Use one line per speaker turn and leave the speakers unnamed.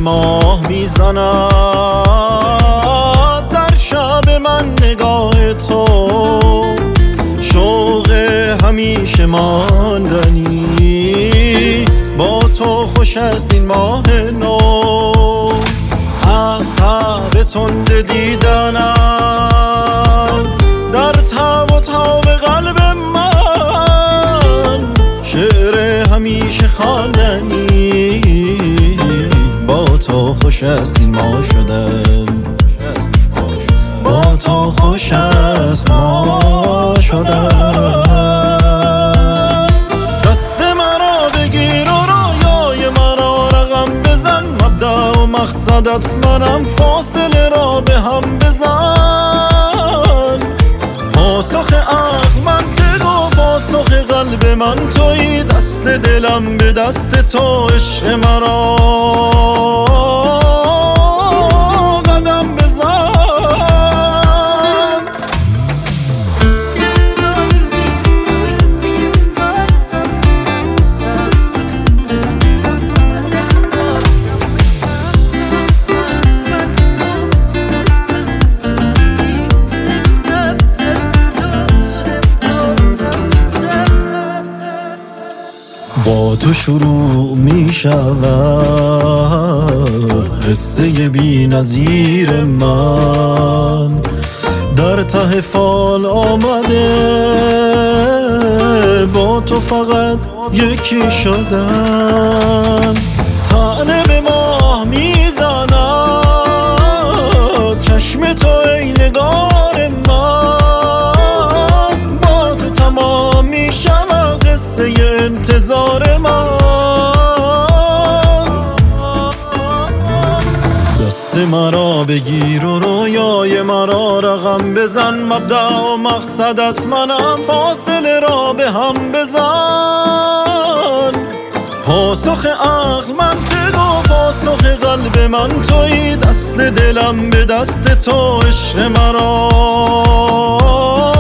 ماه میزند در شب من نگاه تو، شوق همیشه ماندنی با تو خوش است این ماه نو. از تب تند دیدنم در تب و تاب قلب من، شعر همیشه خواندنی با تو خوش است این ما شدن، با تو خوش است ما شدن. دست مرا بگیر و رویای مرا رقم بزن، مبدأ و مقصدت منم، فاصله را به هم بزن. پاسخ عقل منطق و پاسخ قلب من تویی، دست دلم به دست تو، عشق مرا قدم بزن. با تو شروع می شود قصه بی نظیر من، در ته فال آمده با تو فقط یکی شدن. طعنه به ماه می زند چشم تو ای نگار من، با تو تمام می شود قصه انتظار من. دست مرا بگیر و رویای مرا رقم بزن، مبدأ و مقصدت منم، فاصله را به هم بزن. پاسخ عقل منطق و پاسخ قلب من تویی، دست دلم به دست تو، عشق مرا